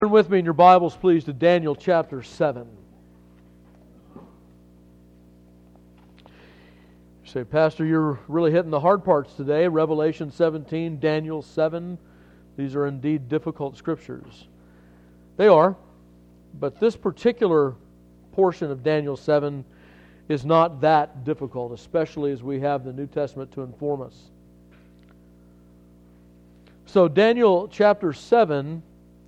Turn with me in your Bibles, please, to Daniel chapter 7. You say, Pastor, you're really hitting the hard parts today. Revelation 17, Daniel 7. These are indeed difficult scriptures. They are, but this particular portion of Daniel 7 is not that difficult, especially as we have the New Testament to inform us. So Daniel chapter 7,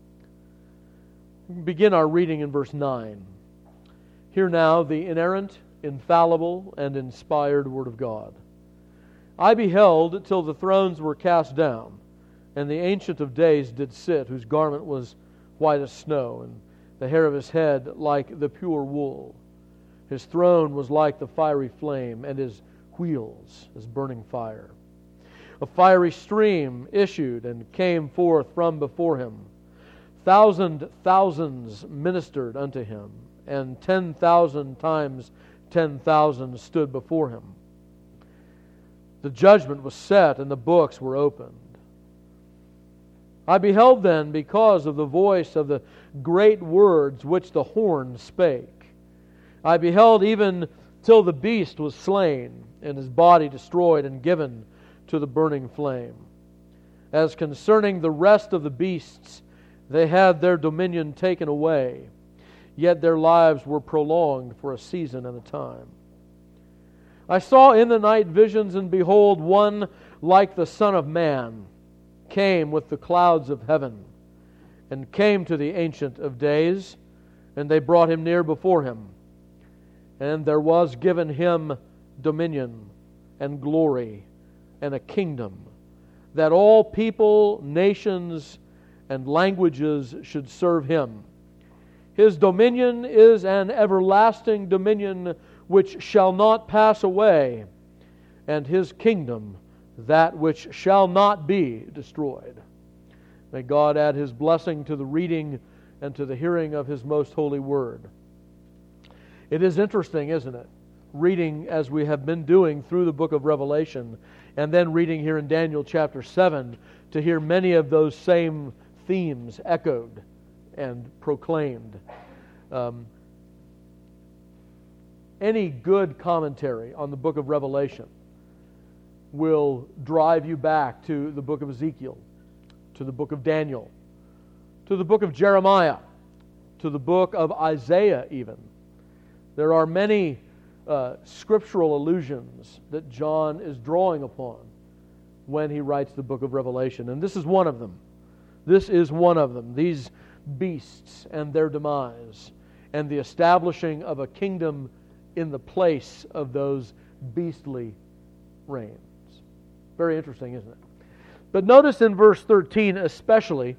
begin our reading in verse 9. Hear now the inerrant, infallible, and inspired Word of God. I beheld till the thrones were cast down, and the Ancient of Days did sit, whose garment was white as snow, and the hair of his head like the pure wool. His throne was like the fiery flame, and his wheels as burning fire. A fiery stream issued and came forth from before him. Thousands ministered unto him, and 10,000 times 10,000 stood before him. The judgment was set, and the books were opened. I beheld then, because of the voice of the great words which the horn spake. I beheld even till the beast was slain, and his body destroyed and given to the burning flame. As concerning the rest of the beasts, they had their dominion taken away, yet their lives were prolonged for a season and a time. I saw in the night visions, and behold, one like the Son of Man came with the clouds of heaven, and came to the Ancient of Days, and they brought him near before him. And there was given him dominion and glory and a kingdom, that all people, nations, and languages should serve him. His dominion is an everlasting dominion which shall not pass away, and his kingdom that which shall not be destroyed. May God add his blessing to the reading and to the hearing of his most holy word. It is interesting, isn't it? Reading as we have been doing through the book of Revelation, and then reading here in Daniel chapter 7 to hear many of those same themes echoed and proclaimed. Any good commentary on the book of Revelation will drive you back to the book of Ezekiel, to the book of Daniel, to the book of Jeremiah, to the book of Isaiah even. There are many scriptural allusions that John is drawing upon when he writes the book of Revelation, and this is one of them. This is one of them. These beasts and their demise, and the establishing of a kingdom in the place of those beastly reigns. Very interesting, isn't it? But notice in verse 13 especially,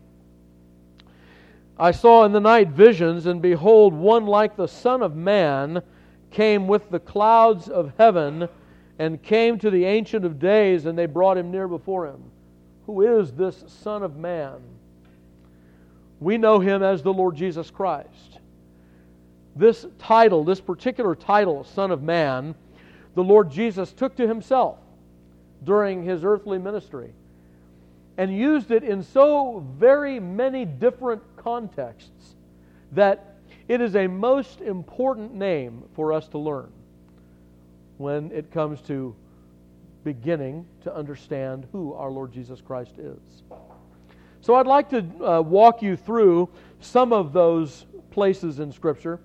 I saw in the night visions, and behold, one like the Son of Man came with the clouds of heaven, and came to the Ancient of Days, and they brought him near before him. Who is this Son of Man? We know him as the Lord Jesus Christ. This title, this particular title, Son of Man, the Lord Jesus took to himself during his earthly ministry, and used it in so very many different contexts that it is a most important name for us to learn when it comes to beginning to understand who our Lord Jesus Christ is. So I'd like to walk you through some of those places in Scripture.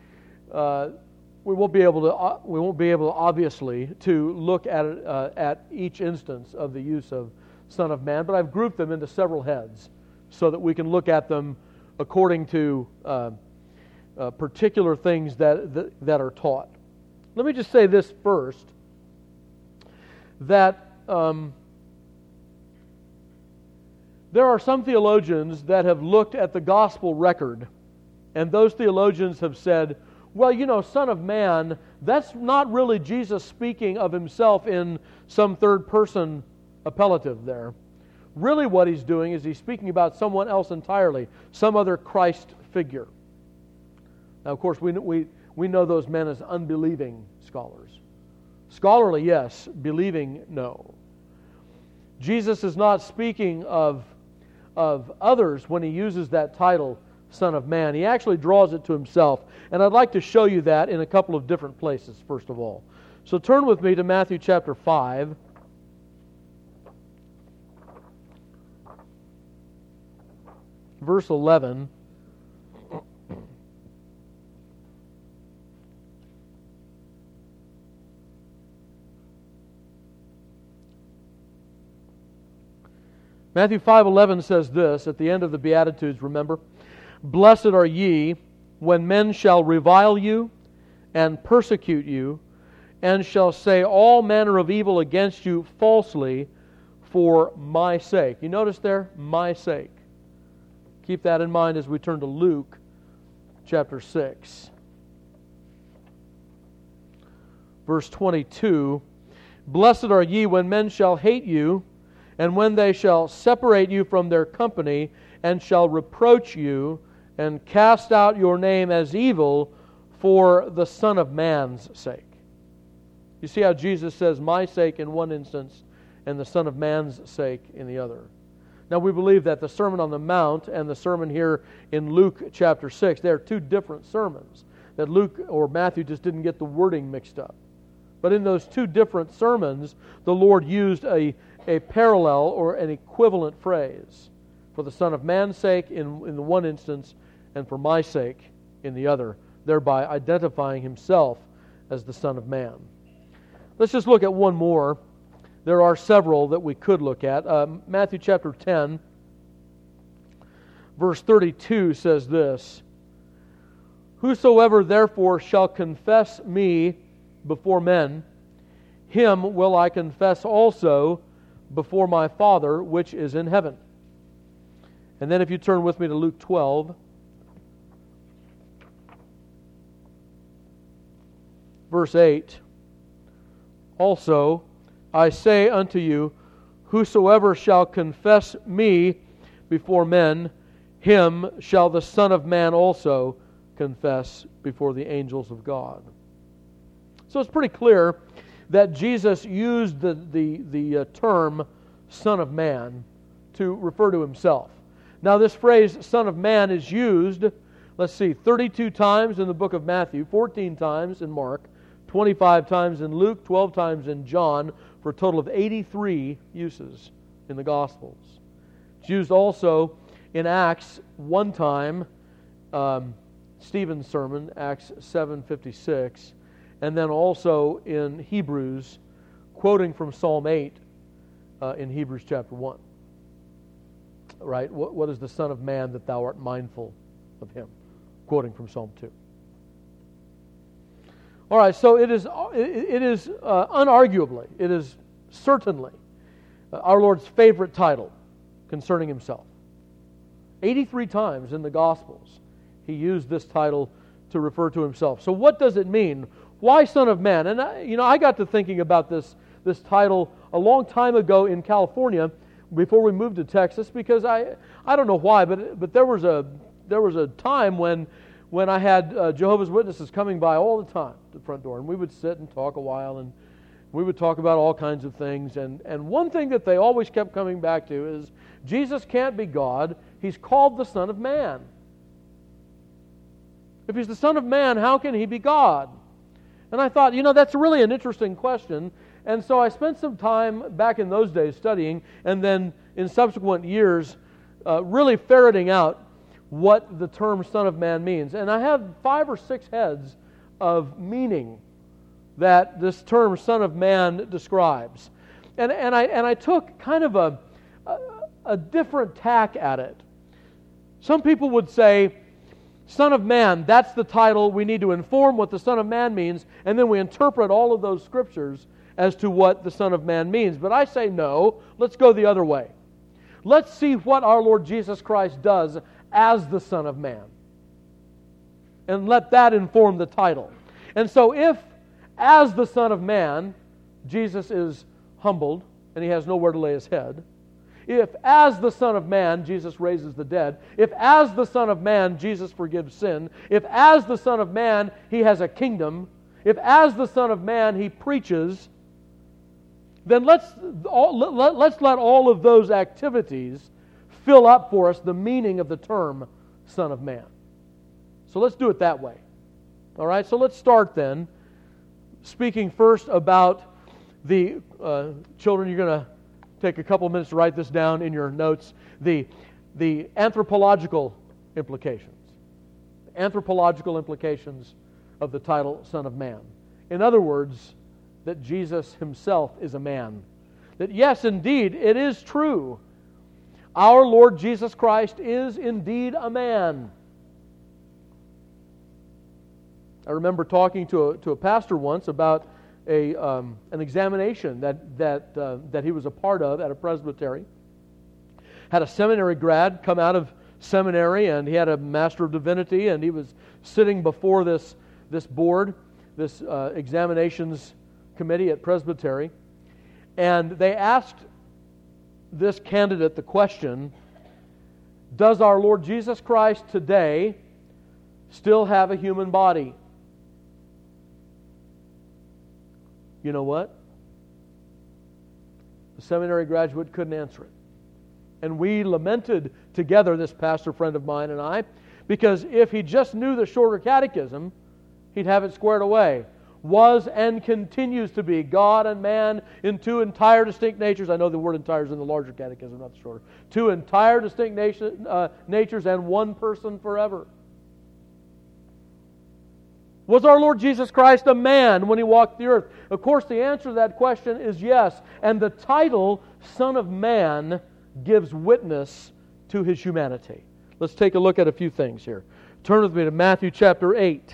We won't be able to obviously to look at each instance of the use of Son of Man, but I've grouped them into several heads so that we can look at them according to particular things that are taught. Let me just say this first, that there are some theologians that have looked at the gospel record, and those theologians have said, well, Son of Man, that's not really Jesus speaking of himself in some third person appellative there. Really what he's doing is he's speaking about someone else entirely, some other Christ figure. Now, of course, we know those men as unbelieving scholars. Scholarly, yes. Believing, no. Jesus is not speaking of others when he uses that title, Son of Man. He actually draws it to himself. And I'd like to show you that in a couple of different places, first of all. So turn with me to Matthew chapter 5. Verse 11. Matthew 5:11 says this, at the end of the Beatitudes, remember, "Blessed are ye when men shall revile you and persecute you, and shall say all manner of evil against you falsely for my sake." You notice there, my sake. Keep that in mind as we turn to Luke chapter 6. Verse 22, "Blessed are ye when men shall hate you, and when they shall separate you from their company, and shall reproach you, and cast out your name as evil for the Son of Man's sake." You see how Jesus says, "my sake" in one instance, and the Son of Man's sake in the other. Now we believe that the Sermon on the Mount and the sermon here in Luke chapter 6, they are two different sermons. That Luke or Matthew just didn't get the wording mixed up. But in those two different sermons, the Lord used a parallel or an equivalent phrase for the Son of Man's sake in the one instance and for my sake in the other, thereby identifying himself as the Son of Man. Let's just look at one more. There are several that we could look at. Matthew chapter 10, verse 32 says this, "Whosoever therefore shall confess me before men, him will I confess also before my Father which is in heaven." And then if you turn with me to Luke 12, verse 8, "Also I say unto you, whosoever shall confess me before men, him shall the Son of Man also confess before the angels of God." So it's pretty clear that Jesus used the term Son of Man to refer to himself. Now this phrase Son of Man is used, 32 times in the book of Matthew, 14 times in Mark, 25 times in Luke, 12 times in John, for a total of 83 uses in the Gospels. It's used also in Acts one time, Stephen's sermon, Acts 7:56, and then also in Hebrews, quoting from Psalm 8 in Hebrews chapter 1. Right? What is the Son of Man that thou art mindful of him? Quoting from Psalm 2. All right, so it is unarguably, it is certainly our Lord's favorite title concerning himself. 83 times in the Gospels he used this title to refer to himself. So what does it mean? Why Son of Man? And I got to thinking about this title a long time ago in California before we moved to Texas, because I don't know why, but there was a time when I had Jehovah's Witnesses coming by all the time to the front door, and we would sit and talk a while, and we would talk about all kinds of things, and one thing that they always kept coming back to is Jesus can't be God. He's called the Son of Man. If he's the Son of Man, how can he be God? And I thought, that's really an interesting question. And so I spent some time back in those days studying, and then in subsequent years really ferreting out what the term Son of Man means. And I have 5 or 6 heads of meaning that this term Son of Man describes. And I took kind of a different tack at it. Some people would say, Son of Man, that's the title. We need to inform what the Son of Man means, and then we interpret all of those scriptures as to what the Son of Man means. But I say no, let's go the other way. Let's see what our Lord Jesus Christ does as the Son of Man, and let that inform the title. And so if, as the Son of Man, Jesus is humbled, and he has nowhere to lay his head, if as the Son of Man, Jesus raises the dead, if as the Son of Man, Jesus forgives sin, if as the Son of Man, he has a kingdom, if as the Son of Man, he preaches, then let's let all of those activities fill up for us the meaning of the term Son of Man. So let's do it that way. All right, so let's start then, speaking first about the children. You're going to take a couple of minutes to write this down in your notes. The anthropological implications. Anthropological implications of the title Son of Man. In other words, that Jesus Himself is a man. That yes, indeed, it is true. Our Lord Jesus Christ is indeed a man. I remember talking to a pastor once about an examination that he was a part of at a presbytery. Had a seminary grad come out of seminary, and he had a Master of Divinity, and he was sitting before this board, this examinations committee at presbytery, and they asked this candidate the question, does our Lord Jesus Christ today still have a human body? You know what? The seminary graduate couldn't answer it. And we lamented together, this pastor friend of mine and I, because if he just knew the shorter catechism, he'd have it squared away. Was and continues to be God and man in two entire distinct natures. I know the word entire is in the larger catechism, not the shorter. Two entire distinct natures and one person forever. Was our Lord Jesus Christ a man when He walked the earth? Of course, the answer to that question is yes. And the title, Son of Man, gives witness to His humanity. Let's take a look at a few things here. Turn with me to Matthew chapter 8,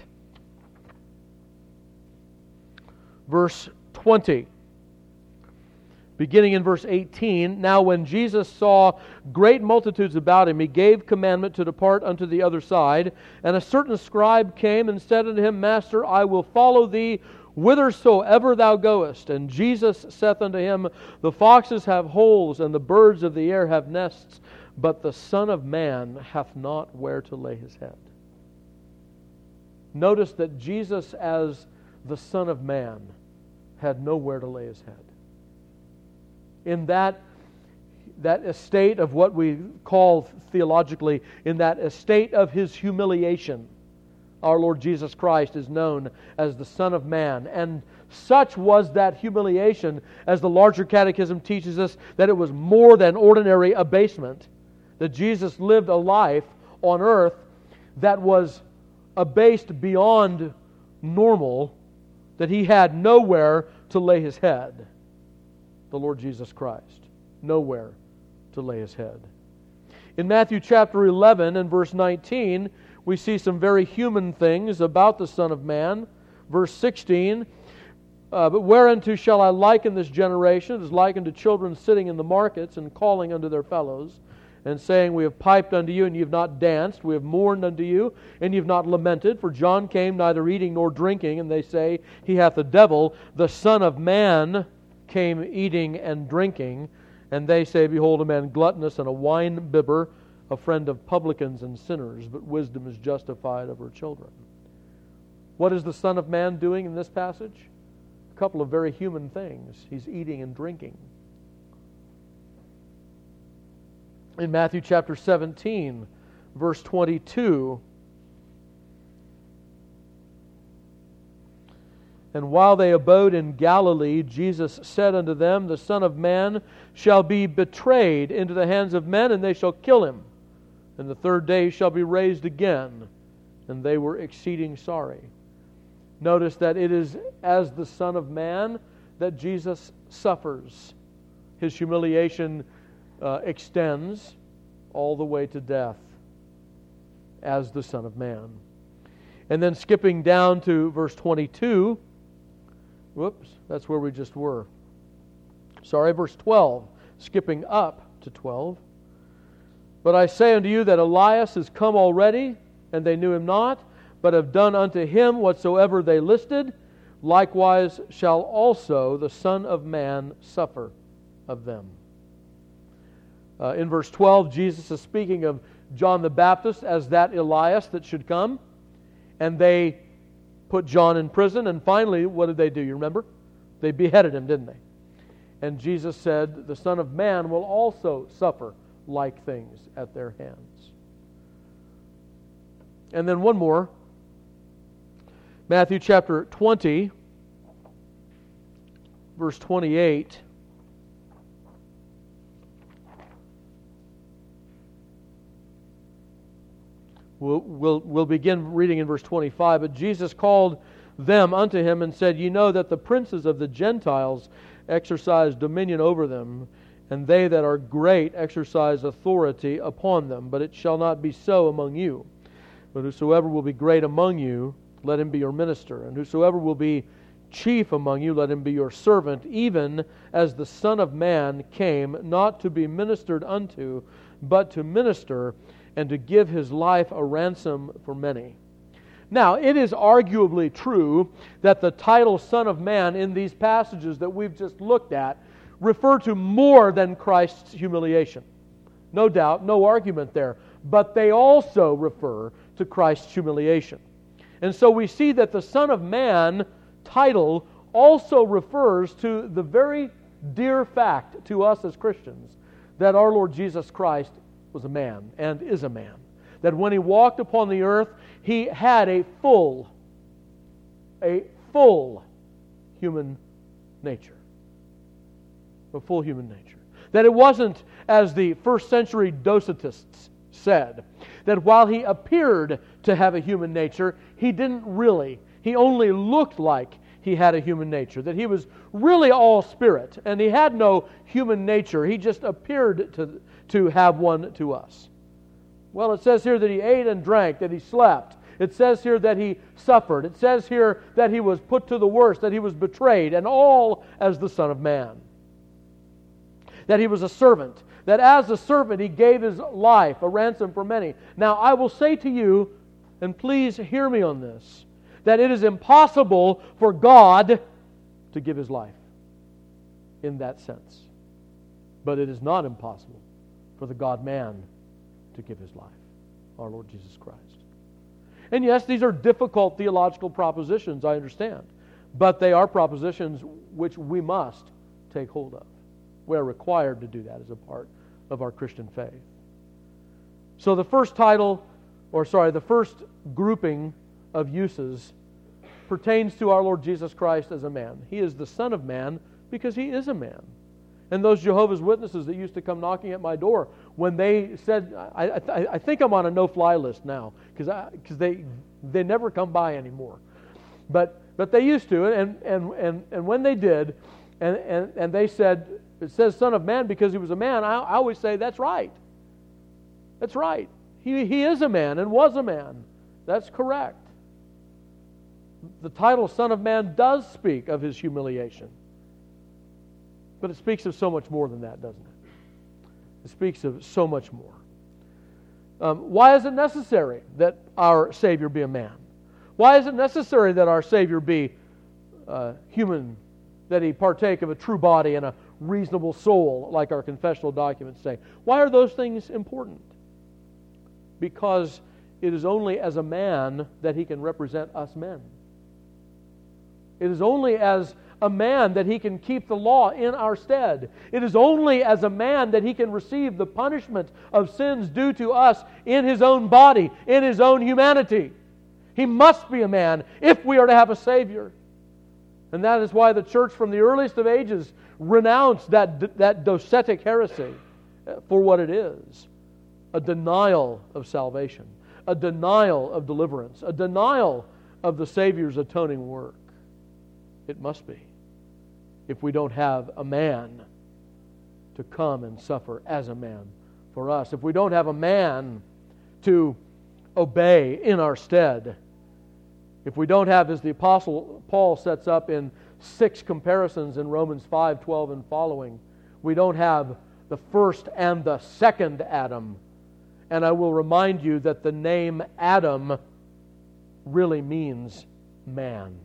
verse 20. Beginning in verse 18, now when Jesus saw great multitudes about Him, He gave commandment to depart unto the other side. And a certain scribe came and said unto Him, Master, I will follow Thee whithersoever Thou goest. And Jesus saith unto him, the foxes have holes, and the birds of the air have nests, but the Son of Man hath not where to lay His head. Notice that Jesus, as the Son of Man, had nowhere to lay His head. In that estate of what we call theologically, in that estate of His humiliation, our Lord Jesus Christ is known as the Son of Man. And such was that humiliation, as the larger catechism teaches us, that it was more than ordinary abasement. That Jesus lived a life on earth that was abased beyond normal, that He had nowhere to lay His head. The Lord Jesus Christ, nowhere to lay His head. In Matthew chapter 11 and verse 19, we see some very human things about the Son of Man. Verse 16, but whereunto shall I liken this generation? It is likened to children sitting in the markets and calling unto their fellows, and saying, we have piped unto you, and ye have not danced. We have mourned unto you, and ye have not lamented. For John came neither eating nor drinking, and they say, he hath a devil. The Son of Man came eating and drinking, and they say, behold, a man gluttonous and a wine-bibber, a friend of publicans and sinners, but wisdom is justified of her children. What is the Son of Man doing in this passage? A couple of very human things. He's eating and drinking. In Matthew chapter 17, verse 22, and while they abode in Galilee, Jesus said unto them, the Son of Man shall be betrayed into the hands of men, and they shall kill Him. And the third day He shall be raised again. And they were exceeding sorry. Notice that it is as the Son of Man that Jesus suffers. His humiliation extends all the way to death as the Son of Man. And then skipping down to verse 22, whoops, that's where we just were. Sorry, verse 12, skipping up to 12. But I say unto you that Elias is come already, and they knew him not, but have done unto him whatsoever they listed. Likewise shall also the Son of Man suffer of them. In verse 12, Jesus is speaking of John the Baptist as that Elias that should come. And they put John in prison. And finally, what did they do? You remember? They beheaded him, didn't they? And Jesus said, the Son of Man will also suffer like things at their hands. And then one more. Matthew chapter 20, verse 28. We'll begin reading in verse 25. But Jesus called them unto him and said, Ye know that the princes of the Gentiles exercise dominion over them, and they that are great exercise authority upon them. But it shall not be so among you. But whosoever will be great among you, let him be your minister. And whosoever will be chief among you, let him be your servant, even as the Son of Man came not to be ministered unto, but to minister, and to give his life a ransom for many. Now, it is arguably true that the title Son of Man in these passages that we've just looked at refer to more than Christ's humiliation. No doubt, no argument there. But they also refer to Christ's humiliation. And so we see that the Son of Man title also refers to the very dear fact to us as Christians that our Lord Jesus Christ was a man and is a man. That when He walked upon the earth, He had a full human nature. A full human nature. That it wasn't, as the first century Docetists said, that while He appeared to have a human nature, He didn't really. He only looked like He had a human nature. That He was really all spirit, and He had no human nature. He just appeared to have one to us. Well, it says here that He ate and drank, that He slept. It says here that He suffered. It says here that He was put to the worst, that He was betrayed, and all as the Son of Man. That He was a servant. That as a servant He gave His life, a ransom for many. Now, I will say to you, and please hear me on this, that it is impossible for God to give His life in that sense. But it is not impossible for the God-man to give His life, our Lord Jesus Christ. And yes, these are difficult theological propositions, I understand. But they are propositions which we must take hold of. We are required to do that as a part of our Christian faith. So the first grouping of uses pertains to our Lord Jesus Christ as a man. He is the Son of Man because He is a man. And those Jehovah's Witnesses that used to come knocking at my door, when they said, I think I'm on a no-fly list now, because they never come by anymore. But they used to, and when they did, and they said, it says Son of Man because He was a man, I always say, that's right. That's right. He is a man and was a man. That's correct. The title Son of Man does speak of His humiliation. But it speaks of so much more than that, doesn't it? It speaks of so much more. Why is it necessary that our Savior be a man? Why is it necessary that our Savior be human, that He partake of a true body and a reasonable soul, like our confessional documents say? Why are those things important? Because it is only as a man that He can represent us men. It is only as a man that He can keep the law in our stead. It is only as a man that He can receive the punishment of sins due to us in His own body, in His own humanity. He must be a man if we are to have a Savior. And that is why the church from the earliest of ages renounced that docetic heresy for what it is. A denial of salvation. A denial of deliverance. A denial of the Savior's atoning work. It must be, if we don't have a man to come and suffer as a man for us. If we don't have a man to obey in our stead. If we don't have, as the Apostle Paul sets up in 6 comparisons in Romans 5:12 and following, we don't have the first and the second Adam. And I will remind you that the name Adam really means man.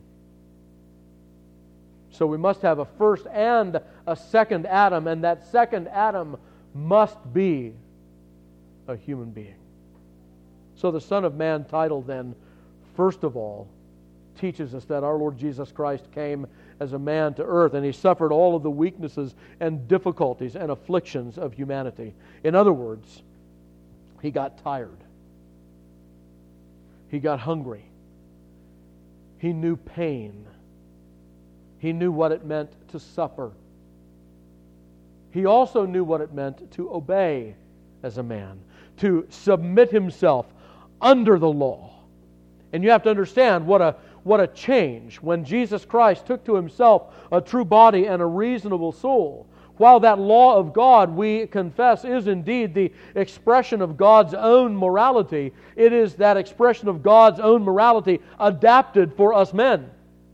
So we must have a first and a second Adam, and that second Adam must be a human being. So the Son of Man title then, first of all, teaches us that our Lord Jesus Christ came as a man to earth, and He suffered all of the weaknesses and difficulties and afflictions of humanity. In other words, He got tired. He got hungry. He knew pain. He knew what it meant to suffer. He also knew what it meant to obey as a man, to submit himself under the law. And you have to understand what a change when Jesus Christ took to Himself a true body and a reasonable soul. While that law of God, we confess, is indeed the expression of God's own morality, it is that expression of God's own morality adapted for us men.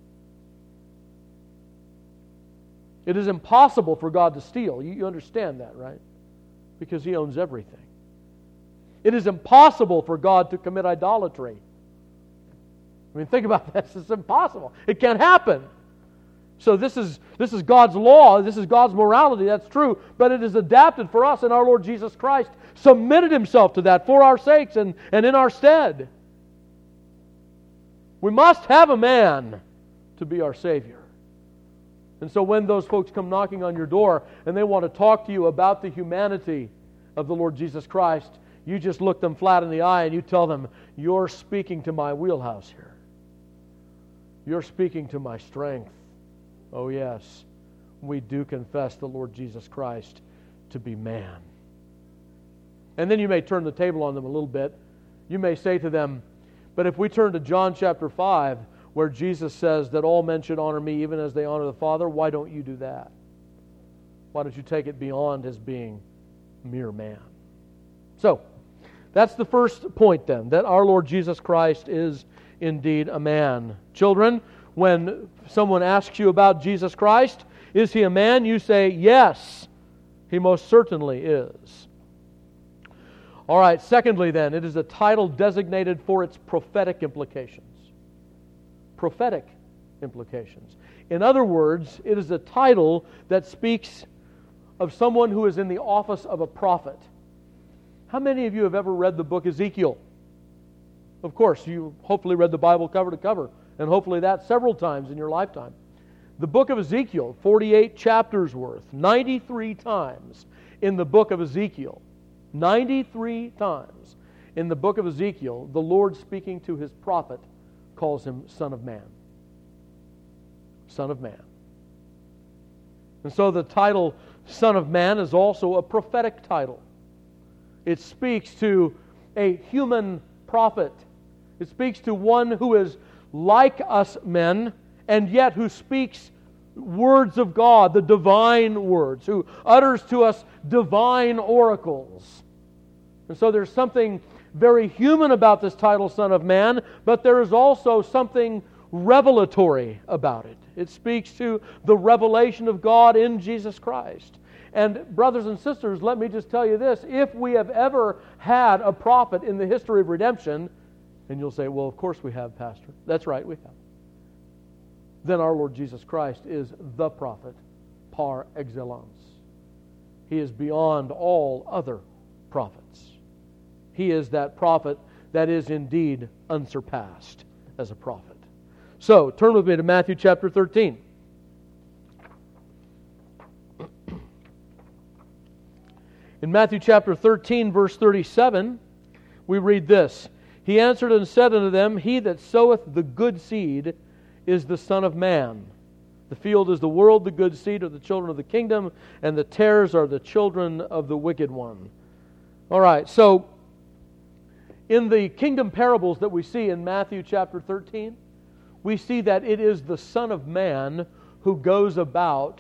It is impossible for God to steal. You understand that, right? Because He owns everything. It is impossible for God to commit idolatry. I mean, think about this. It's impossible. It can't happen. So this is God's law. This is God's morality. That's true. But it is adapted for us, and our Lord Jesus Christ submitted Himself to that for our sakes and in our stead. We must have a man to be our Savior. And so when those folks come knocking on your door and they want to talk to you about the humanity of the Lord Jesus Christ, you just look them flat in the eye and you tell them, you're speaking to my wheelhouse here. You're speaking to my strength. Oh yes, we do confess the Lord Jesus Christ to be man. And then you may turn the table on them a little bit. You may say to them, but if we turn to John chapter 5, where Jesus says that all men should honor me even as they honor the Father, why don't you do that? Why don't you take it beyond His being mere man? So, that's the first point then, that our Lord Jesus Christ is indeed a man. Children, when someone asks you about Jesus Christ, is He a man? You say, yes, He most certainly is. All right, secondly then, it is a title designated for its prophetic implications. Prophetic implications. In other words, it is a title that speaks of someone who is in the office of a prophet. How many of you have ever read the book Ezekiel? Of course, you hopefully read the Bible cover to cover, and hopefully that several times in your lifetime. The book of Ezekiel, 48 chapters worth, 93 times in the book of Ezekiel. 93 times in the book of Ezekiel, the Lord speaking to His prophet calls Him Son of Man. Son of Man. And so the title Son of Man is also a prophetic title. It speaks to a human prophet. It speaks to one who is like us men, and yet who speaks words of God, the divine words, who utters to us divine oracles. And so there's something very human about this title, Son of Man, but there is also something revelatory about it. It speaks to the revelation of God in Jesus Christ. And brothers and sisters, let me just tell you this. If we have ever had a prophet in the history of redemption, and you'll say, well, of course we have, Pastor. That's right, we have. Then our Lord Jesus Christ is the prophet par excellence. He is beyond all other prophets. He is that prophet that is indeed unsurpassed as a prophet. So, turn with me to Matthew chapter 13. In Matthew chapter 13, verse 37, we read this. He answered and said unto them, He that soweth the good seed is the Son of Man. The field is the world, the good seed are the children of the kingdom, and the tares are the children of the wicked one. All right, so in the kingdom parables that we see in Matthew chapter 13, we see that it is the Son of Man who goes about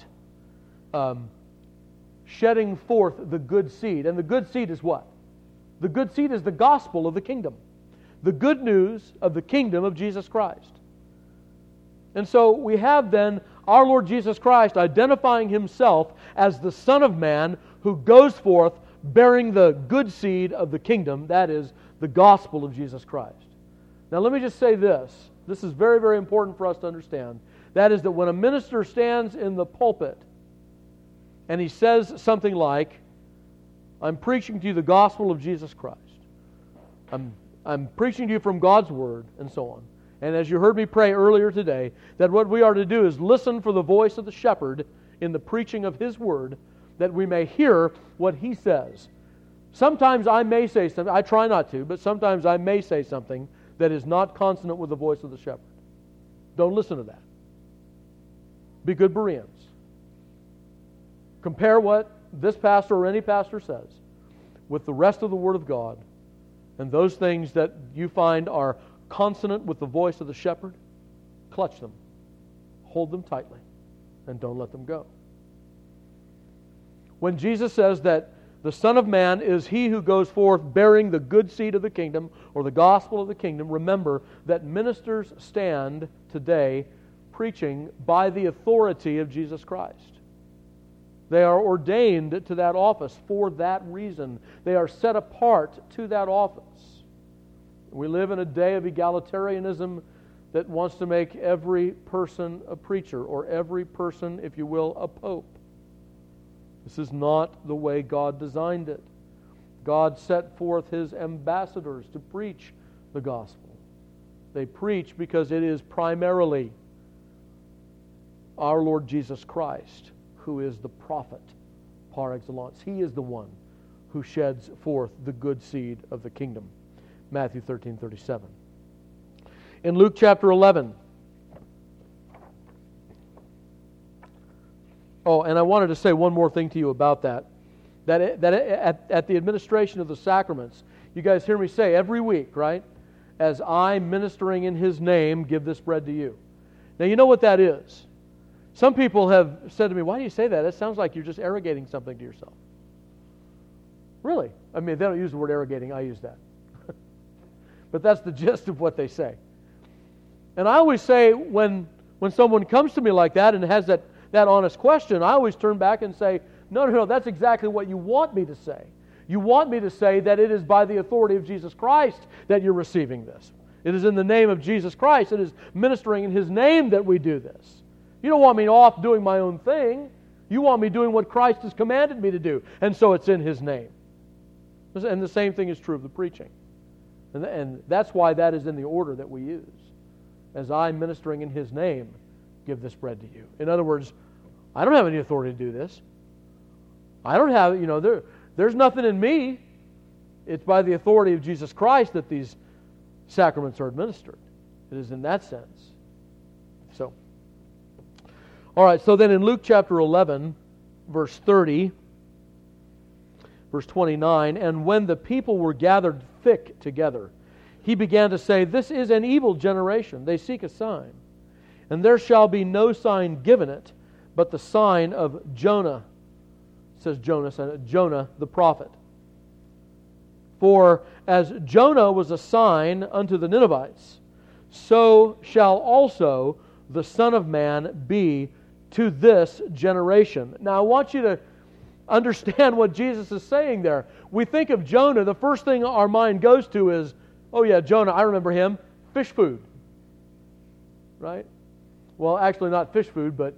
shedding forth the good seed. And the good seed is what? The good seed is the gospel of the kingdom. The good news of the kingdom of Jesus Christ. And so we have then our Lord Jesus Christ identifying Himself as the Son of Man who goes forth bearing the good seed of the kingdom, that is, the gospel of Jesus Christ. Now let me just say this. This is very, very important for us to understand. That is that when a minister stands in the pulpit and he says something like, I'm preaching to you the gospel of Jesus Christ. I'm preaching to you from God's Word, and so on. And as you heard me pray earlier today, that what we are to do is listen for the voice of the shepherd in the preaching of His Word, that we may hear what He says. Sometimes I may say something, I try not to, but sometimes I may say something that is not consonant with the voice of the shepherd. Don't listen to that. Be good Bereans. Compare what this pastor or any pastor says with the rest of the Word of God, and those things that you find are consonant with the voice of the shepherd, clutch them, hold them tightly, and don't let them go. When Jesus says that the Son of Man is He who goes forth bearing the good seed of the kingdom, or the gospel of the kingdom, remember that ministers stand today preaching by the authority of Jesus Christ. They are ordained to that office for that reason. They are set apart to that office. We live in a day of egalitarianism that wants to make every person a preacher, or every person, if you will, a pope. This is not the way God designed it. God set forth His ambassadors to preach the gospel. They preach because it is primarily our Lord Jesus Christ who is the prophet par excellence. He is the one who sheds forth the good seed of the kingdom. Matthew 13:37. In Luke chapter 11. Oh, and I wanted to say one more thing to you about that. That at the administration of the sacraments, you guys hear me say every week, right? As I, ministering in His name, give this bread to you. Now, you know what that is. Some people have said to me, why do you say that? It sounds like you're just arrogating something to yourself. Really? I mean, they don't use the word arrogating, I use that. But that's the gist of what they say. And I always say, when someone comes to me like that and has that honest question, I always turn back and say, no, that's exactly what you want me to say. You want me to say that it is by the authority of Jesus Christ that you're receiving this. It is in the name of Jesus Christ. It is ministering in His name that we do this. You don't want me off doing my own thing. You want me doing what Christ has commanded me to do. And so it's in His name. And the same thing is true of the preaching. And that's why that is in the order that we use. As I, ministering in His name, give this bread to you. In other words, I don't have any authority to do this. I don't have, there's nothing in me. It's by the authority of Jesus Christ that these sacraments are administered. It is in that sense. So, all right, so then in Luke chapter 11, verse 30, verse 29, and when the people were gathered thick together, He began to say, this is an evil generation. They seek a sign. And there shall be no sign given it, but the sign of Jonah, says Jonah the prophet. For as Jonah was a sign unto the Ninevites, so shall also the Son of Man be to this generation. Now I want you to understand what Jesus is saying there. We think of Jonah, the first thing our mind goes to is, oh yeah, Jonah, I remember him, fish food. Right? Well, actually not fish food, but,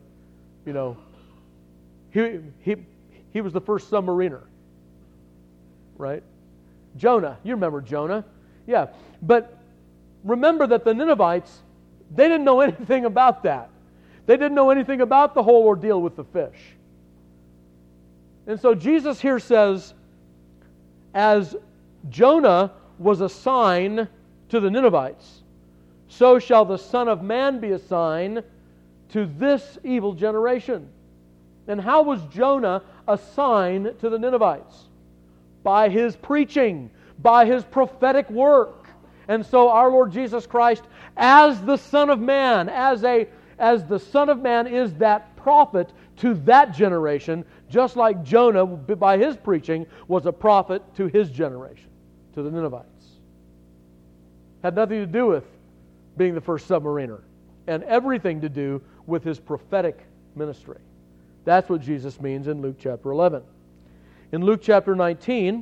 he was the first submariner. Right? Jonah, you remember Jonah. Yeah, but remember that the Ninevites, they didn't know anything about that. They didn't know anything about the whole ordeal with the fish. And so Jesus here says, as Jonah was a sign to the Ninevites, so shall the Son of Man be a sign to this evil generation. And how was Jonah a sign to the Ninevites? By his preaching, by his prophetic work. And so our Lord Jesus Christ, as the Son of Man, as the Son of Man is that prophet to that generation, just like Jonah, by his preaching, was a prophet to his generation, to the Ninevites. Had nothing to do with being the first submariner, and everything to do with his prophetic ministry. That's what Jesus means in Luke chapter 11. In Luke chapter 19,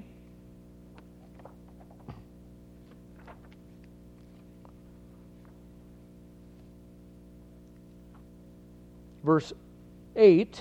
verse 8,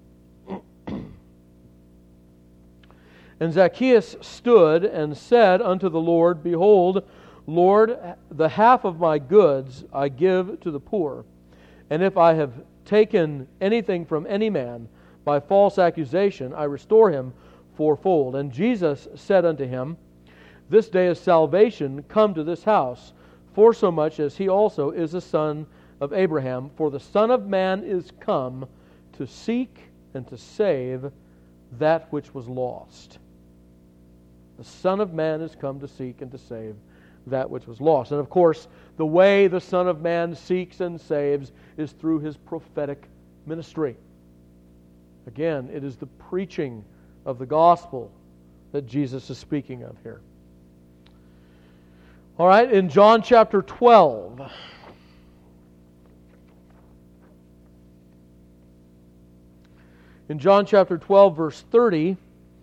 and Zacchaeus stood and said unto the Lord, Behold, Lord, the half of my goods I give to the poor, and if I have taken anything from any man by false accusation, I restore him fourfold. And Jesus said unto him, This day is salvation come to this house, forsomuch as he also is a son of Abraham. For the Son of Man is come to seek and to save that which was lost. The Son of Man is come to seek and to save that which was lost. And of course, the way the Son of Man seeks and saves is through His prophetic ministry. Again, it is the preaching of the gospel that Jesus is speaking of here. All right, in John chapter 12, in John chapter 12, verse 30,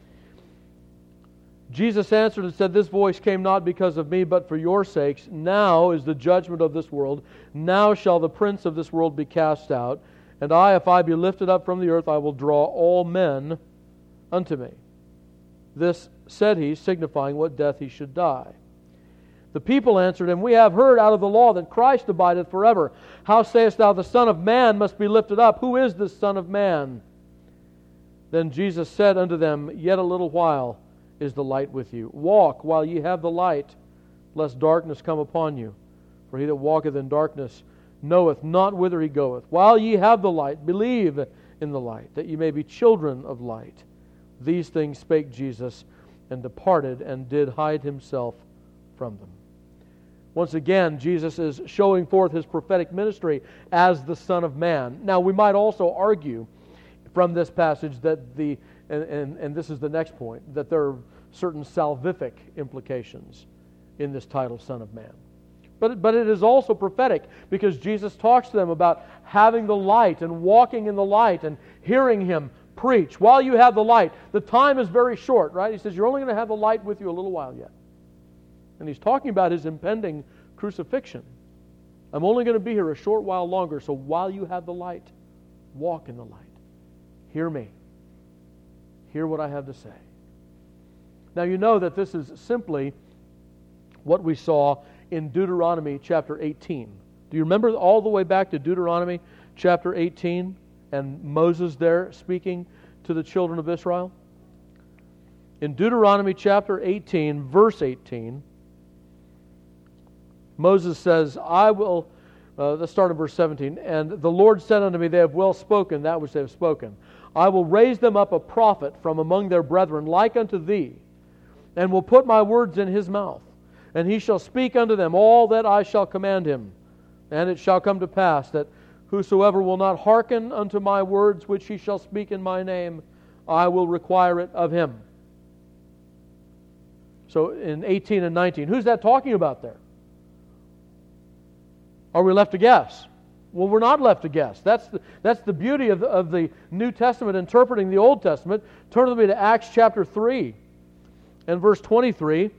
Jesus answered and said, "This voice came not because of me, but for your sakes. Now is the judgment of this world. Now shall the prince of this world be cast out. And I, if I be lifted up from the earth, I will draw all men unto me." This said he, signifying what death he should die. The people answered him, "We have heard out of the law that Christ abideth forever. How sayest thou, the Son of Man must be lifted up? Who is this Son of Man?" Then Jesus said unto them, "Yet a little while is the light with you. Walk while ye have the light, lest darkness come upon you. For he that walketh in darkness knoweth not whither he goeth. While ye have the light, believe in the light, that ye may be children of light." These things spake Jesus, and departed, and did hide himself from them. Once again, Jesus is showing forth His prophetic ministry as the Son of Man. Now, we might also argue from this passage that and this is the next point, that there are certain salvific implications in this title, Son of Man. But it is also prophetic, because Jesus talks to them about having the light and walking in the light and hearing Him preach. While you have the light, the time is very short, right? He says, you're only going to have the light with you a little while yet. And He's talking about His impending crucifixion. I'm only going to be here a short while longer, so while you have the light, walk in the light. Hear me. Hear what I have to say. Now you know that this is simply what we saw in Deuteronomy chapter 18. Do you remember all the way back to Deuteronomy chapter 18 and Moses there speaking to the children of Israel? In Deuteronomy chapter 18, verse 18, Moses says, let's start in verse 17. "And the Lord said unto me, They have well spoken that which they have spoken. I will raise them up a prophet from among their brethren, like unto thee, and will put my words in his mouth. And he shall speak unto them all that I shall command him. And it shall come to pass that whosoever will not hearken unto my words which he shall speak in my name, I will require it of him." So in 18 and 19, who's that talking about there? Are we left to guess? Well, we're not left to guess. That's the beauty of the New Testament interpreting the Old Testament. Turn with me to Acts chapter 3 and verse 23.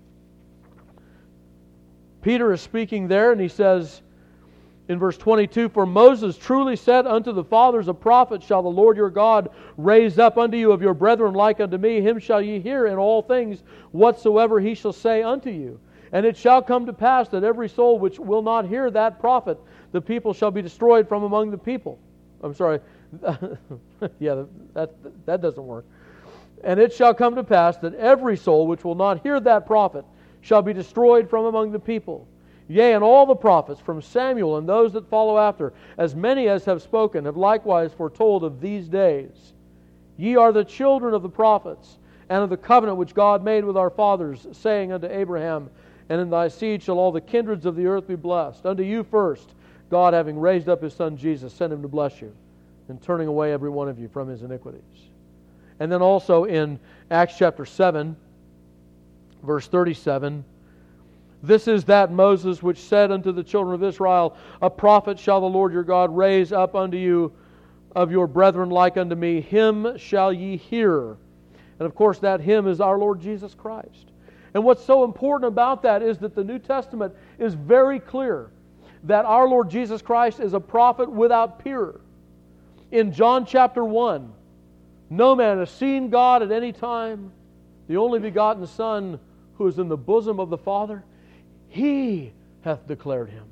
Peter is speaking there, and he says in verse 22, "For Moses truly said unto the fathers, A prophet shall the Lord your God raise up unto you of your brethren like unto me. Him shall ye hear in all things whatsoever he shall say unto you. And it shall come to pass that every soul which will not hear that prophet, the people shall be destroyed from among the people." I'm sorry. Yeah, that doesn't work. "And it shall come to pass that every soul which will not hear that prophet shall be destroyed from among the people. Yea, and all the prophets from Samuel and those that follow after, as many as have spoken, have likewise foretold of these days. Ye are the children of the prophets, and of the covenant which God made with our fathers, saying unto Abraham, And in thy seed shall all the kindreds of the earth be blessed. Unto you first, God, having raised up His Son Jesus, sent Him to bless you, and turning away every one of you from his iniquities." And then also in Acts chapter 7, verse 37, "This is that Moses which said unto the children of Israel, A prophet shall the Lord your God raise up unto you of your brethren like unto me. Him shall ye hear." And of course that him is our Lord Jesus Christ. And what's so important about that is that the New Testament is very clear that our Lord Jesus Christ is a prophet without peer. In John chapter 1, "No man has seen God at any time. The only begotten Son, who is in the bosom of the Father, He hath declared Him."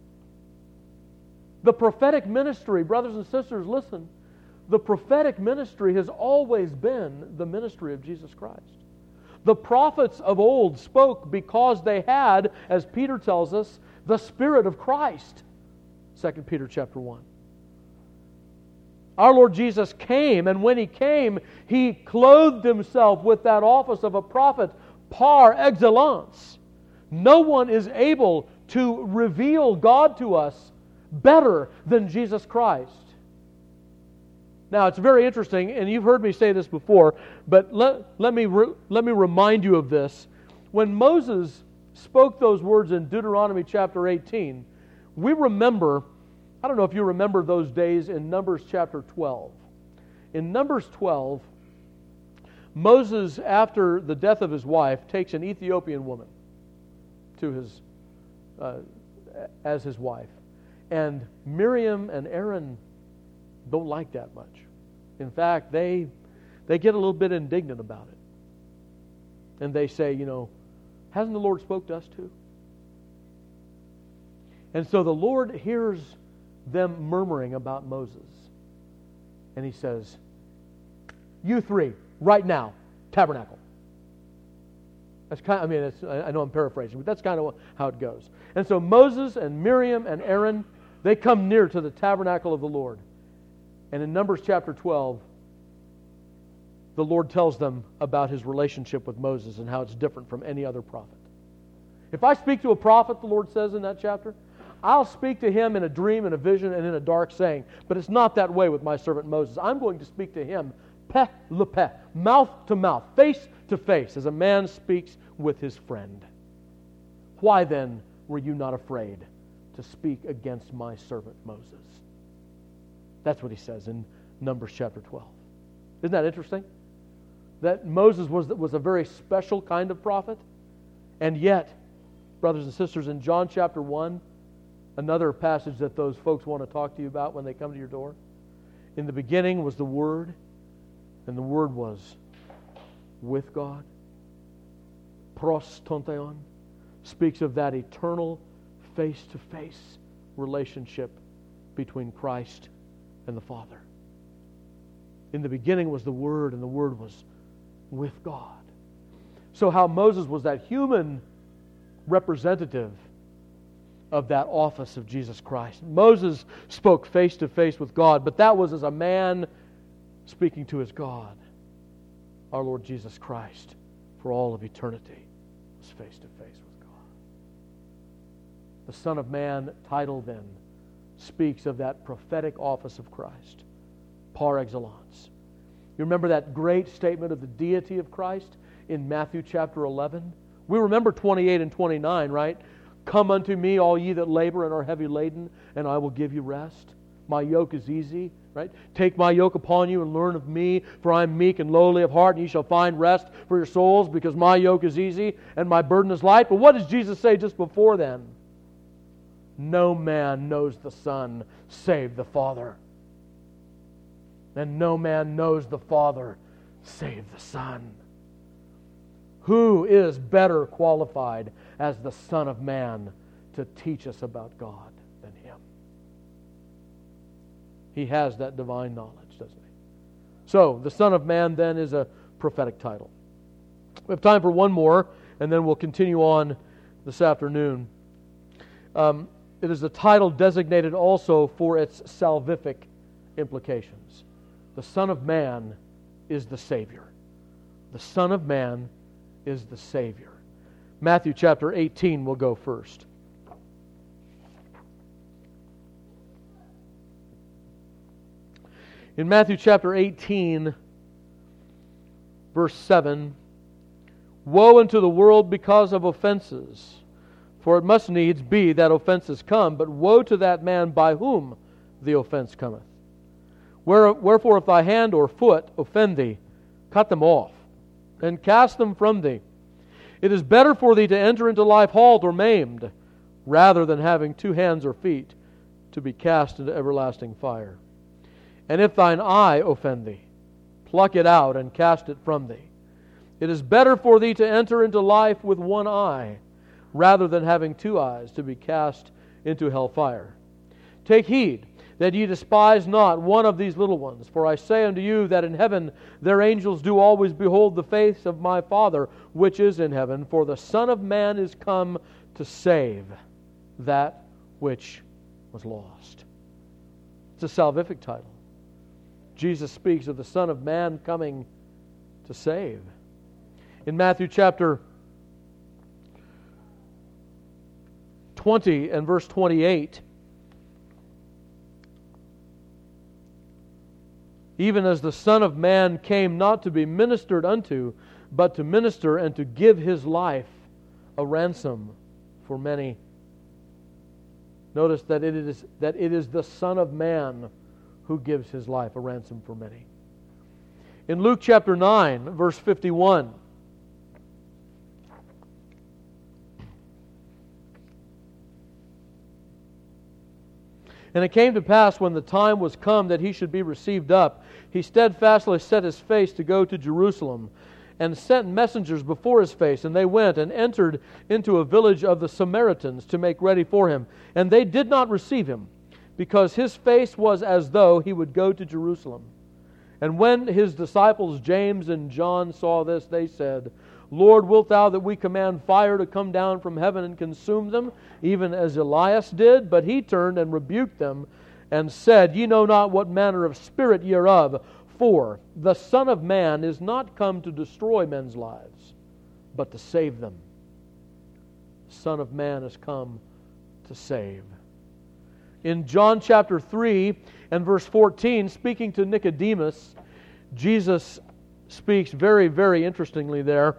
The prophetic ministry, brothers and sisters, listen, the prophetic ministry has always been the ministry of Jesus Christ. The prophets of old spoke because they had, as Peter tells us, the Spirit of Christ. 2 Peter chapter 1. Our Lord Jesus came, and when He came, He clothed Himself with that office of a prophet par excellence. No one is able to reveal God to us better than Jesus Christ. Now, it's very interesting, and you've heard me say this before, but let me remind you of this. When Moses spoke those words in Deuteronomy chapter 18, we remember, I don't know if you remember those days in Numbers chapter 12. In Numbers 12, Moses, after the death of his wife, takes an Ethiopian woman to as his wife. And Miriam and Aaron don't like that much. In fact, they get a little bit indignant about it. And they say, hasn't the Lord spoke to us too? And so the Lord hears them murmuring about Moses. And He says, you three, right now, tabernacle. That's I know I'm paraphrasing, but that's kind of how it goes. And so Moses and Miriam and Aaron, they come near to the tabernacle of the Lord. And in Numbers chapter 12, the Lord tells them about His relationship with Moses and how it's different from any other prophet. If I speak to a prophet, the Lord says in that chapter, I'll speak to him in a dream, in a vision, and in a dark saying. But it's not that way with my servant Moses. I'm going to speak to him peh le peh, mouth to mouth, face to face, as a man speaks with his friend. Why then were you not afraid to speak against my servant Moses? That's what He says in Numbers chapter 12. Isn't that interesting? That Moses was a very special kind of prophet. And yet, brothers and sisters, in John chapter 1, another passage that those folks want to talk to you about when they come to your door, in the beginning was the Word, and the Word was with God. Pros tonteon speaks of that eternal face-to-face relationship between Christ and the Father. In the beginning was the Word, and the Word was with God. So how Moses was that human representative of that office of Jesus Christ. Moses spoke face to face with God, but that was as a man speaking to his God. Our Lord Jesus Christ, for all of eternity, was face to face with God. The Son of Man title then speaks of that prophetic office of Christ, par excellence. You remember that great statement of the deity of Christ in Matthew chapter 11? We remember 28 and 29, right? Come unto me, all ye that labor and are heavy laden, and I will give you rest. My yoke is easy, right? Take my yoke upon you and learn of me, for I am meek and lowly of heart, and ye shall find rest for your souls, because my yoke is easy and my burden is light. But what does Jesus say just before then? No man knows the Son save the Father. And no man knows the Father save the Son. Who is better qualified as the Son of Man to teach us about God than Him? He has that divine knowledge, doesn't He? So, the Son of Man then is a prophetic title. We have time for one more, and then we'll continue on this afternoon. It is a title designated also for its salvific implications. The Son of Man is the Savior. The Son of Man is the Savior. Matthew chapter 18 will go first. In Matthew chapter 18, verse 7, woe unto the world because of offenses, for it must needs be that offenses come, but woe to that man by whom the offense cometh. Wherefore if thy hand or foot offend thee, cut them off, and cast them from thee. It is better for thee to enter into life halt or maimed, rather than having 2 hands or feet to be cast into everlasting fire. And if thine eye offend thee, pluck it out and cast it from thee. It is better for thee to enter into life with 1 eye, rather than having 2 eyes to be cast into hell fire. Take heed that ye despise not one of these little ones. For I say unto you that in heaven their angels do always behold the face of my Father which is in heaven. For the Son of Man is come to save that which was lost. It's a salvific title. Jesus speaks of the Son of Man coming to save. In Matthew chapter 20 and verse 28, even as the Son of Man came not to be ministered unto, but to minister and to give His life a ransom for many. Notice that it is the Son of Man who gives His life a ransom for many. In Luke chapter 9, verse 51, and it came to pass when the time was come that He should be received up, He steadfastly set His face to go to Jerusalem, and sent messengers before His face, and they went and entered into a village of the Samaritans to make ready for Him. And they did not receive Him, because His face was as though He would go to Jerusalem. And when His disciples James and John saw this, they said, Lord, wilt Thou that we command fire to come down from heaven and consume them, even as Elias did? But He turned and rebuked them, and said, Ye know not what manner of spirit ye are of, for the Son of Man is not come to destroy men's lives, but to save them. The Son of Man has come to save. In John chapter 3 and verse 14, speaking to Nicodemus, Jesus speaks very, very interestingly there.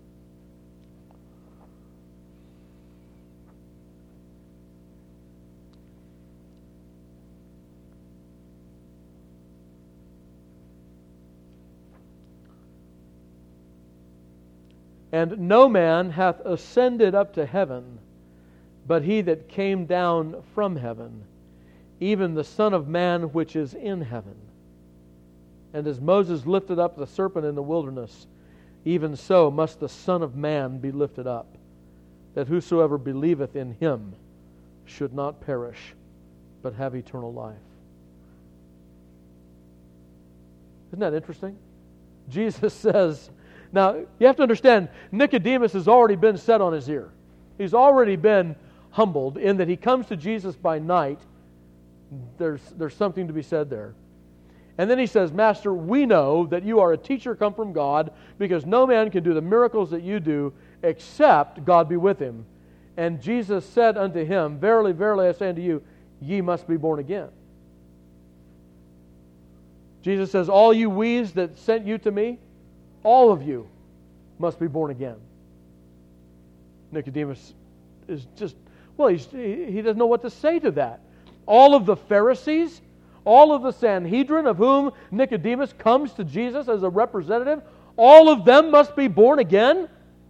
And no man hath ascended up to heaven, but He that came down from heaven, even the Son of Man which is in heaven. And as Moses lifted up the serpent in the wilderness, even so must the Son of Man be lifted up, that whosoever believeth in Him should not perish, but have eternal life. Isn't that interesting? Jesus says, now, you have to understand, Nicodemus has already been set on his ear. He's already been humbled in that he comes to Jesus by night. There's something to be said there. And then he says, Master, we know that you are a teacher come from God, because no man can do the miracles that you do except God be with him. And Jesus said unto him, Verily, verily, I say unto you, ye must be born again. Jesus says, all you wees that sent you to me, all of you must be born again. Nicodemus is just, well, he doesn't know what to say to that. All of the Pharisees, all of the Sanhedrin, of whom Nicodemus comes to Jesus as a representative, all of them must be born again?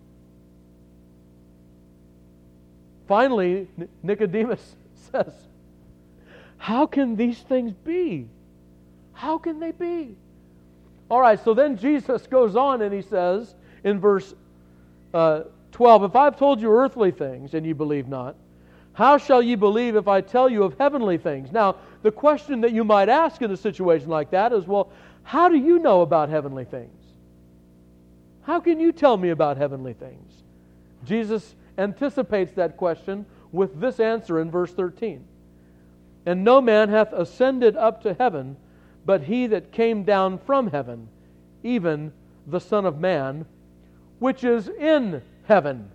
Finally, Nicodemus says, how can these things be? How can they be? All right, so then Jesus goes on and He says in verse 12, If I've told you earthly things and ye believe not, how shall ye believe if I tell you of heavenly things? Now, the question that you might ask in a situation like that is, well, how do you know about heavenly things? How can you tell me about heavenly things? Jesus anticipates that question with this answer in verse 13. And no man hath ascended up to heaven, but He that came down from heaven, even the Son of Man, which is in heaven.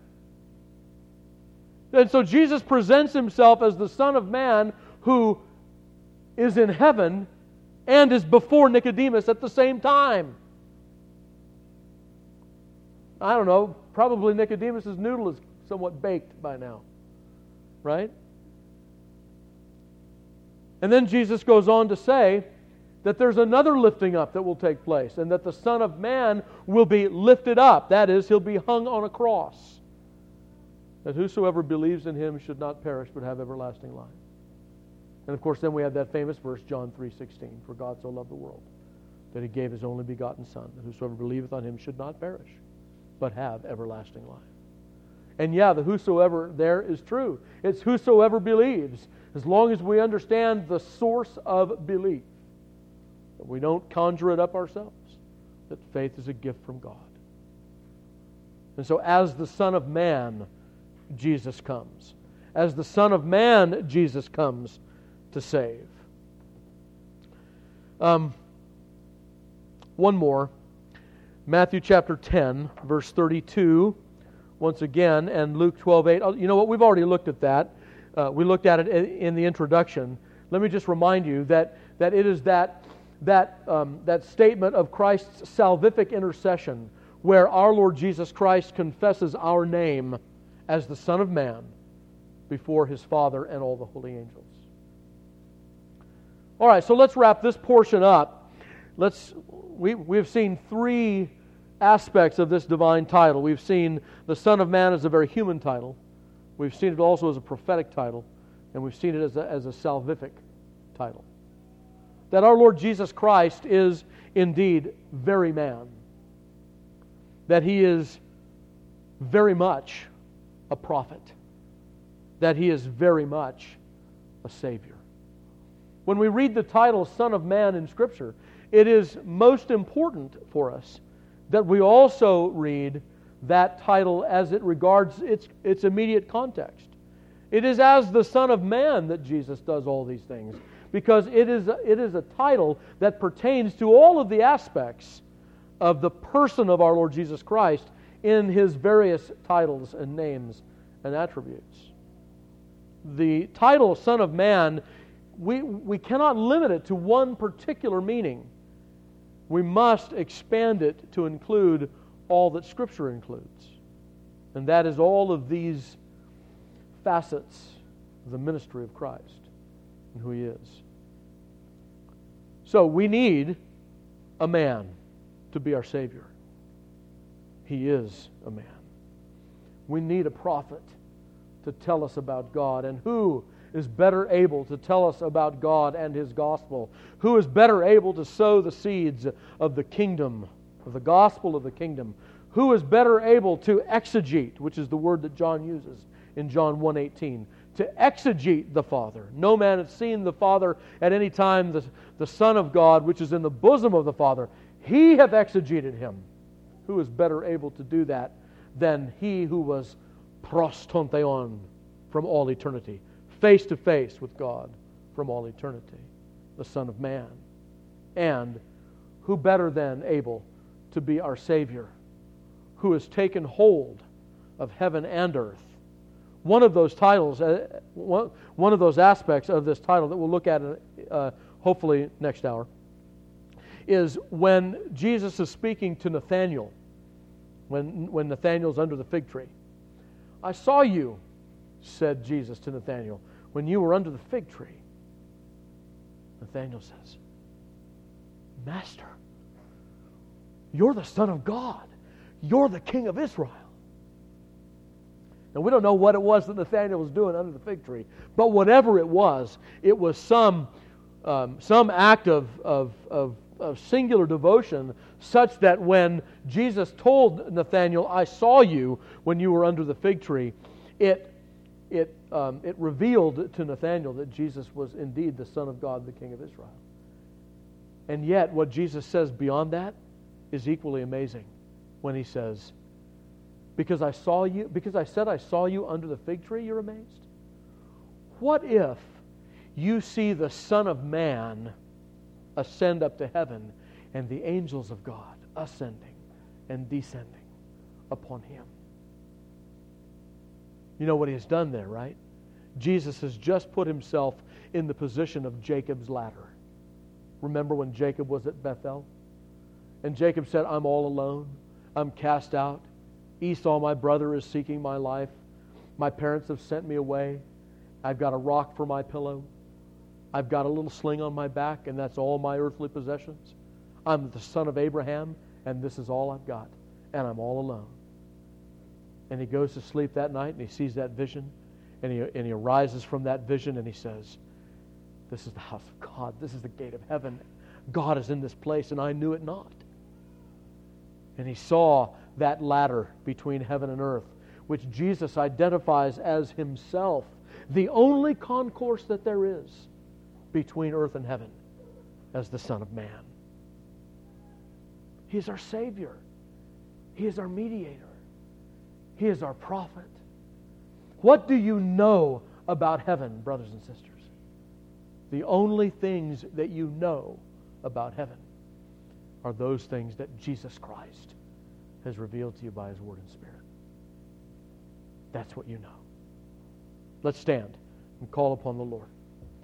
And so Jesus presents Himself as the Son of Man who is in heaven and is before Nicodemus at the same time. I don't know, probably Nicodemus' noodle is somewhat baked by now, right? And then Jesus goes on to say that there's another lifting up that will take place, and that the Son of Man will be lifted up. That is, He'll be hung on a cross. That whosoever believes in Him should not perish, but have everlasting life. And of course, then we have that famous verse, John 3:16, For God so loved the world, that He gave His only begotten Son, that whosoever believeth on Him should not perish, but have everlasting life. And yeah, the whosoever there is true. It's whosoever believes, as long as we understand the source of belief. We don't conjure it up ourselves, that faith is a gift from God. And so as the Son of Man, Jesus comes. As the Son of Man, Jesus comes to save. One more. Matthew chapter 10, verse 32, once again, and Luke 12:8. You know what? We've already looked at that. We looked at it in the introduction. Let me just remind you that it is that statement of Christ's salvific intercession where our Lord Jesus Christ confesses our name as the Son of Man before His Father and all the holy angels. All right, so let's wrap this portion up. We've seen three aspects of this divine title. We've seen the Son of Man as a very human title. We've seen it also as a prophetic title. And we've seen it as a salvific title. That our Lord Jesus Christ is indeed very man. That He is very much a prophet. That He is very much a Savior. When we read the title Son of Man in Scripture, it is most important for us that we also read that title as it regards its immediate context. It is as the Son of Man that Jesus does all these things, because it is a title that pertains to all of the aspects of the person of our Lord Jesus Christ in His various titles and names and attributes. The title Son of Man, we cannot limit it to one particular meaning. We must expand it to include all that Scripture includes. And that is all of these facets of the ministry of Christ and who He is. So we need a man to be our Savior. He is a man. We need a prophet to tell us about God. And who is better able to tell us about God and His gospel? Who is better able to sow the seeds of the kingdom, of the gospel of the kingdom? Who is better able to exegete, which is the word that John uses in John 1:18, to exegete the Father? No man hath seen the Father at any time, the Son of God, which is in the bosom of the Father. He hath exegeted Him. Who is better able to do that than He who was pros ton theon from all eternity, face to face with God from all eternity, the Son of Man? And who better than able to be our Savior, who has taken hold of heaven and earth? One of those titles, one of those aspects of this title that we'll look at hopefully next hour, is when Jesus is speaking to Nathanael, when Nathanael's under the fig tree. I saw you, said Jesus to Nathanael, when you were under the fig tree. Nathanael says, Master, you're the Son of God. You're the King of Israel. Now, we don't know what it was that Nathanael was doing under the fig tree, but whatever it was some act of singular devotion, such that when Jesus told Nathanael, I saw you when you were under the fig tree, it revealed to Nathanael that Jesus was indeed the Son of God, the King of Israel. And yet, what Jesus says beyond that is equally amazing when He says, because I said I saw you under the fig tree, you're amazed? What if you see the Son of Man ascend up to heaven and the angels of God ascending and descending upon Him? You know what He has done there, right? Jesus has just put Himself in the position of Jacob's ladder. Remember when Jacob was at Bethel? And Jacob said, I'm all alone. I'm cast out. Esau, my brother, is seeking my life. My parents have sent me away. I've got a rock for my pillow. I've got a little sling on my back, and that's all my earthly possessions. I'm the son of Abraham, and this is all I've got. And I'm all alone. And he goes to sleep that night, and he sees that vision, and he arises from that vision, and he says, this is the house of God. This is the gate of heaven. God is in this place, and I knew it not. And he saw that ladder between heaven and earth, which Jesus identifies as Himself, the only concourse that there is between earth and heaven, as the Son of Man. He is our Savior. He is our mediator. He is our prophet. What do you know about heaven, brothers and sisters? The only things that you know about heaven are those things that Jesus Christ has revealed to you by His Word and Spirit. That's what you know. Let's stand and call upon the Lord.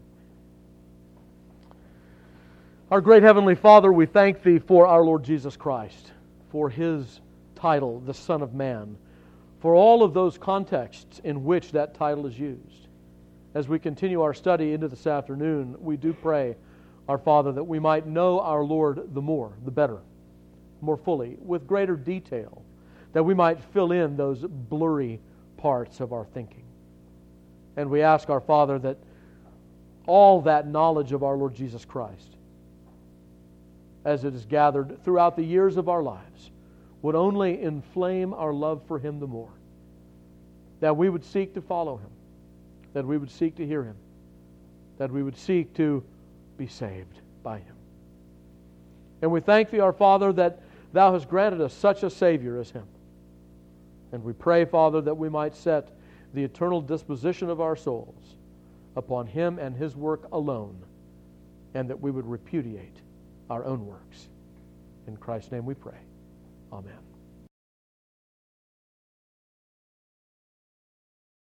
Our great Heavenly Father, we thank Thee for our Lord Jesus Christ, for His title, the Son of Man, for all of those contexts in which that title is used. As we continue our study into this afternoon, we do pray, our Father, that we might know our Lord the more, the better, more fully, with greater detail, that we might fill in those blurry parts of our thinking. And we ask, our Father, that all that knowledge of our Lord Jesus Christ, as it is gathered throughout the years of our lives, would only inflame our love for Him the more. That we would seek to follow Him, that we would seek to hear Him, that we would seek to be saved by Him. And we thank Thee, our Father, that Thou hast granted us such a Savior as Him. And we pray, Father, that we might set the eternal disposition of our souls upon Him and His work alone, and that we would repudiate our own works. In Christ's name we pray. Amen.